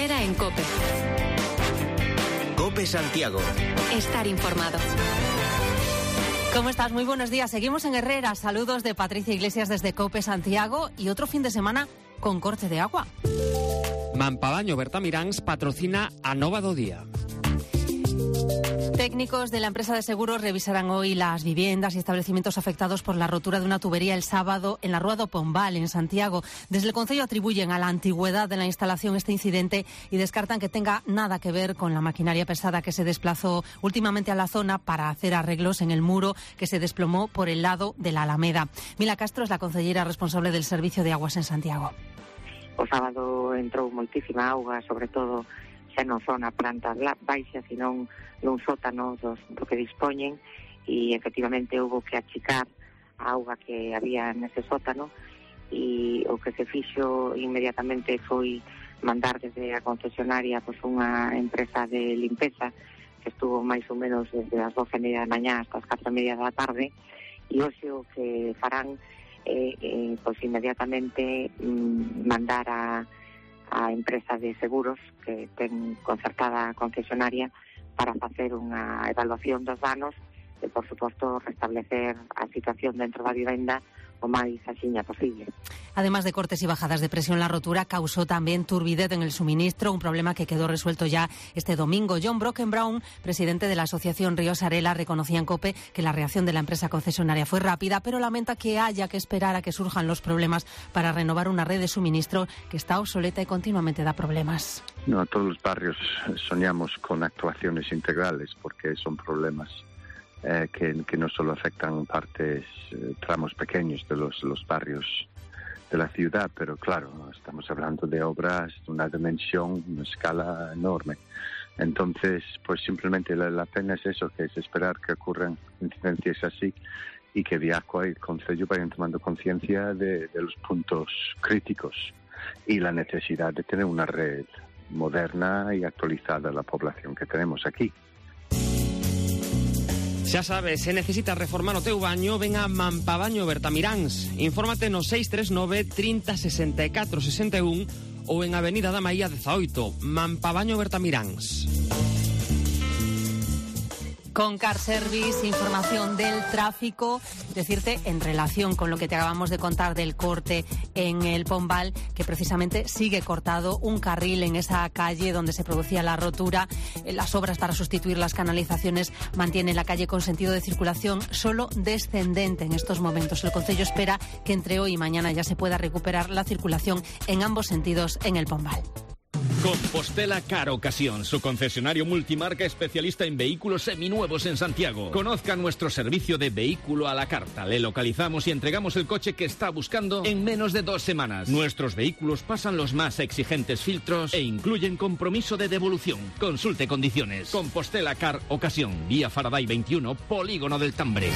Herrera en COPE. COPE Santiago. Estar informado. ¿Cómo estás? Muy buenos días. Seguimos en Herrera. Saludos de Patricia Iglesias desde COPE Santiago y otro fin de semana con corte de agua. Mampabaño Bertamiráns patrocina a Nova do Día. Técnicos de la empresa de seguros revisarán hoy las viviendas y establecimientos afectados por la rotura de una tubería el sábado en la Rúa do Pombal, en Santiago. Desde el Concello atribuyen a la antigüedad de la instalación este incidente y descartan que tenga nada que ver con la maquinaria pesada que se desplazó últimamente a la zona para hacer arreglos en el muro que se desplomó por el lado de la Alameda. Mila Castro es la concellera responsable del Servicio de Aguas en Santiago. O sábado entrou moitísima auga, sobre todo xa non son a plantas baixas, sino nun sótano do que dispoñen, e efectivamente houve que achicar a auga que había nese sótano, e o que se fixo inmediatamente foi mandar desde a concesionaria pues unha empresa de limpeza que estuvo máis ou menos desde as 12:30 da mañá hasta as 4:30 da tarde, e hoxe o que farán pues inmediatamente mandar a empresa de seguros que ten concertada a concesionaria para facer unha evaluación dos danos e, por suposto, restablecer a situación dentro da vivenda o máis axiña posible. Además de cortes y bajadas de presión, la rotura causó también turbidez en el suministro, un problema que quedó resuelto ya este domingo. John Brockenbrown, presidente de la asociación Ríos Arela, reconocía en COPE que la reacción de la empresa concesionaria fue rápida, pero lamenta que haya que esperar a que surjan los problemas para renovar una red de suministro que está obsoleta y continuamente da problemas. No, todos los barrios soñamos con actuaciones integrales porque son problemas que no solo afectan tramos pequeños de los barrios de la ciudad, pero claro, estamos hablando de obras de una dimensión, una escala enorme. Entonces, pues simplemente la pena es eso, que es esperar que ocurran incidencias así y que de Aqua y el Concello vayan tomando conciencia de los puntos críticos y la necesidad de tener una red moderna y actualizada a la población que tenemos aquí. Xa sabes, se necesitas reformar o teu baño, ven a Mampabaño Bertamiráns. Infórmate no 639 30 64 61 ou en Avenida da Maía 18, Mampabaño Bertamiráns. Con Car Service, información del tráfico, decirte en relación con lo que te acabamos de contar del corte en el Pombal, que precisamente sigue cortado un carril en esa calle donde se producía la rotura. Las obras para sustituir las canalizaciones mantienen la calle con sentido de circulación solo descendente en estos momentos. El Concello espera que entre hoy y mañana ya se pueda recuperar la circulación en ambos sentidos en el Pombal. Compostela Car Ocasión, su concesionario multimarca especialista en vehículos seminuevos en Santiago. Conozca nuestro servicio de vehículo a la carta. Le localizamos y entregamos el coche que está buscando en menos de 2 semanas. Nuestros vehículos pasan los más exigentes filtros e incluyen compromiso de devolución. Consulte condiciones. Compostela Car Ocasión, vía Faraday 21, Polígono del Tambre.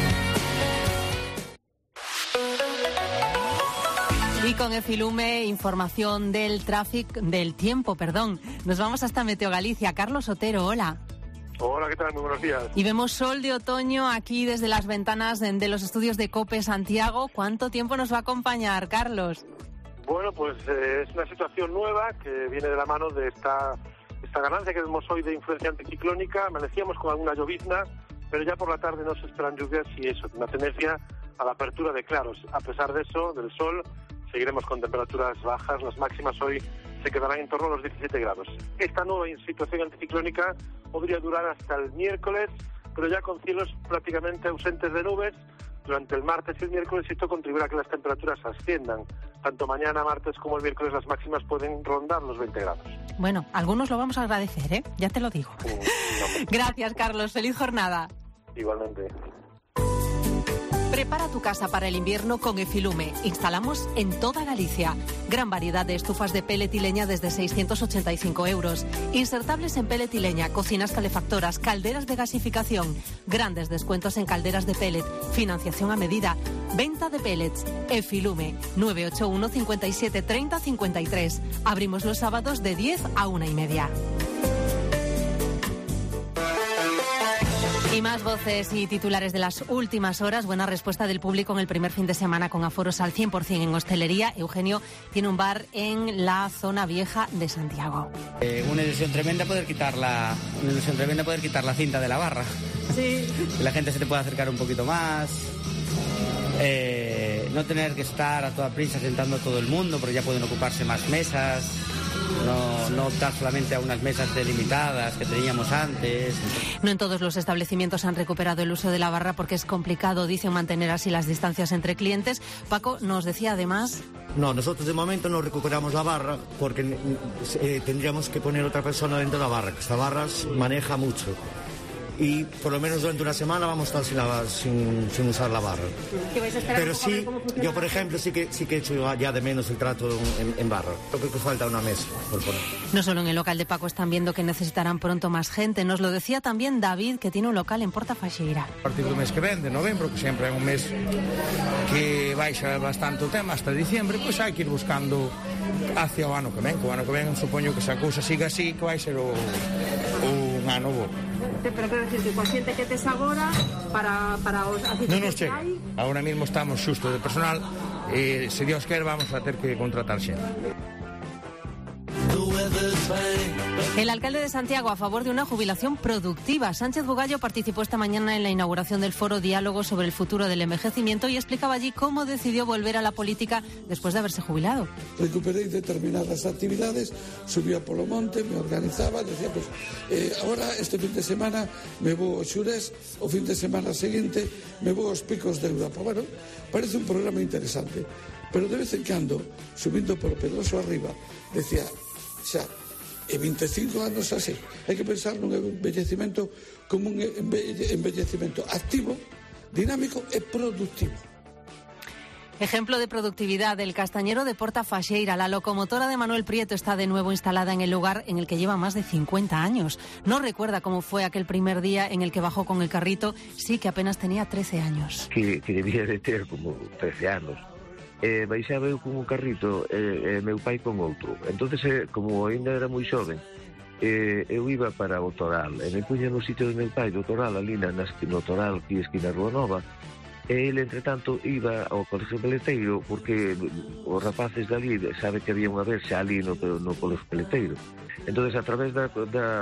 Y con Efilume, información del tiempo. Nos vamos hasta Meteo Galicia. Carlos Otero, hola. Hola, ¿qué tal? Muy buenos días. Y vemos sol de otoño aquí desde las ventanas de los estudios de COPE Santiago. ¿Cuánto tiempo nos va a acompañar, Carlos? Bueno, pues es una situación nueva que viene de la mano de esta ganancia que vemos hoy de influencia anticiclónica. Amanecíamos con alguna llovizna, pero ya por la tarde no se esperan lluvias y eso, una tendencia a la apertura de claros. A pesar de eso, del sol, seguiremos con temperaturas bajas. Las máximas hoy se quedarán en torno a los 17 grados. Esta nueva situación anticiclónica podría durar hasta el miércoles, pero ya con cielos prácticamente ausentes de nubes. Durante el martes y el miércoles esto contribuirá a que las temperaturas asciendan. Tanto mañana, martes como el miércoles las máximas pueden rondar los 20 grados. Bueno, algunos lo vamos a agradecer, ¿eh? Ya te lo digo. Gracias, Carlos. Feliz jornada. Igualmente. Prepara tu casa para el invierno con Efilume. Instalamos en toda Galicia. Gran variedad de estufas de pellet y leña desde 685 euros. Insertables en pellet y leña, cocinas calefactoras, calderas de gasificación. Grandes descuentos en calderas de pellet. Financiación a medida. Venta de pellets. Efilume. 981 57 30 53. Abrimos los sábados de 10 a 1:30. Y más voces y titulares de las últimas horas. Buena respuesta del público en el primer fin de semana con aforos al 100% en hostelería. Eugenio tiene un bar en la zona vieja de Santiago. Una ilusión tremenda poder quitar la cinta de la barra. Sí. Que la gente se te pueda acercar un poquito más. No tener que estar a toda prisa sentando a todo el mundo, porque ya pueden ocuparse más mesas. No optar solamente a unas mesas delimitadas que teníamos antes. No en todos los establecimientos han recuperado el uso de la barra porque es complicado, dicen, mantener así las distancias entre clientes. Paco nos decía además... No, nosotros de momento no recuperamos la barra porque tendríamos que poner otra persona dentro de la barra, que esta barra maneja mucho. Y por lo menos durante una semana vamos a estar sin usar la barra. Pero sí, yo por ejemplo sí que he hecho ya de menos el trato en barra. Creo que falta una mesa por poner. No solo en el local de Paco están viendo que necesitarán pronto más gente. Nos lo decía también David, que tiene un local en Porta Faxeira. A partir do mes que ven, de novembro, que sempre é un mes que baixa bastante o tema hasta diciembre, pois hai que ir buscando hacia o ano que ven. O ano que ven supoño que se a cousa siga así, que vai ser un ano bo. Pero quero decir que coa xente que tes agora para os non nos chega. Ahora mismo estamos xusto de personal e se Dios quer vamos a ter que contratar xente. El alcalde de Santiago a favor de una jubilación productiva. Sánchez Bugallo participó esta mañana en la inauguración del foro Diálogo sobre el futuro del envejecimiento y explicaba allí cómo decidió volver a la política después de haberse jubilado. Recuperé determinadas actividades, subía polo monte, me organizaba, decía, pues ahora este fin de semana me voy a Xurés, o fin de semana seguinte me voy aos picos de Europa. Bueno, parece un programa interesante, pero de vez en cando, subindo por Pedroso arriba, decía, xa, e 25 anos así. Hai que pensar nun envellecemento como un envellecemento activo, dinámico e productivo. Ejemplo de productividad del castañero de Porta Faxeira. La locomotora de Manuel Prieto está de nuevo instalada en el lugar en el que lleva más de 50 años. No recuerda cómo fue aquel primer día en el que bajó con el carrito, sí que apenas tenía 13 años. Que debía de ter como 13 anos. Baixaba eu con un carrito meu pai con outro. Entonces, como ainda era moi xoven, eu iba para o Toral e me puña no sitio do meu pai do Toral, ali no Toral, que esquina Rúa Nova, e ele, entretanto, iba ao Colegio Peleteiro porque os rapaces dali sabe que había unha verxa ali no Colegio Peleteiro. Entonces, a través da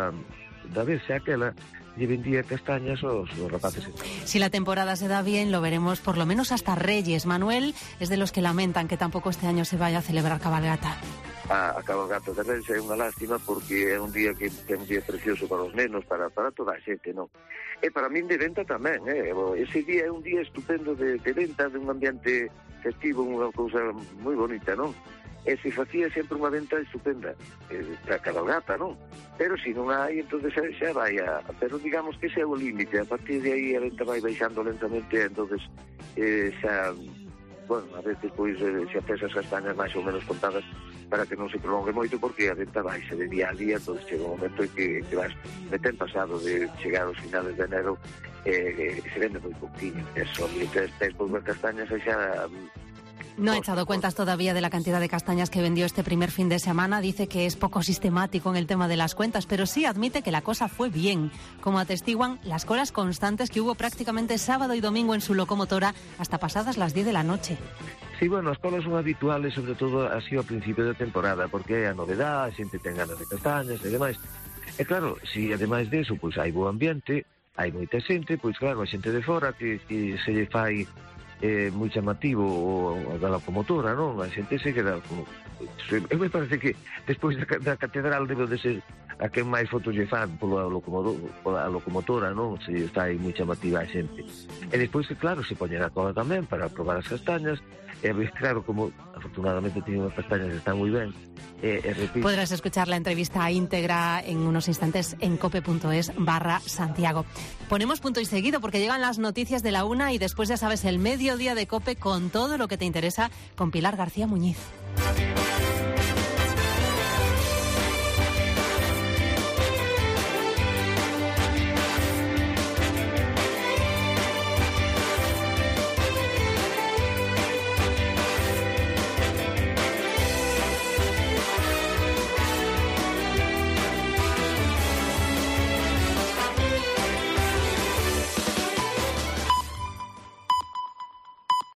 verxa aquela, y vendía castañas os rapaces. Si la temporada se da bien, lo veremos por lo menos hasta Reyes. Manuel es de los que lamentan que tampoco este año se vaya a celebrar cabalgata. A cabalgata de Reyes é unha lástima porque é un día que é un día precioso para os nenos, para toda a xente, non? E para min de venta tamén, ese día é un día estupendo de venta, de un ambiente festivo, unha cousa moi bonita, non? E se facía sempre unha venta estupenda para cabalgata, non? Pero se non hai, entonces xa vai pero digamos que ese é o límite. A partir de aí a venta vai baixando lentamente, entonces xa, bueno, a veces pois xa tes as castañas máis ou menos contadas para que non se prolongue moito, porque a venta vai de día a día, entonces chega un momento en que vas de ten pasado de chegar aos finales de enero se vende moi pouquinho. Eso, tes poucas castañas e xa... No ha echado cuentas todavía de la cantidad de castañas que vendió este primer fin de semana. Dice que es poco sistemático en el tema de las cuentas, pero sí admite que la cosa fue bien, como atestiguan las colas constantes que hubo prácticamente sábado y domingo en su locomotora hasta pasadas las 10 de la noche. Sí, bueno, as colas son habituales, sobre todo así ao principio da temporada, porque é a novedade, a xente ten ganas de castañas e demais. E claro, se ademais deso, pois hai bo ambiente, hai moita xente, pois claro, a xente de fora que se lle fai moi chamativo o da locomotora, non? A xente se queda como... Eu me parece que despois da catedral debe de ser a que máis fotos lle fan pola locomotora, non? Se está aí moi chamativa a xente. E despois que, claro, se poñen a cola tamén para probar as castañas. E claro, como afortunadamente tienen unas castañas que están muy bien. Repito. Podrás escuchar la entrevista íntegra en unos instantes en cope.es/Santiago. Ponemos punto y seguido porque llegan las noticias de la 1 y después ya sabes el mediodía de COPE con todo lo que te interesa con Pilar García Muñiz.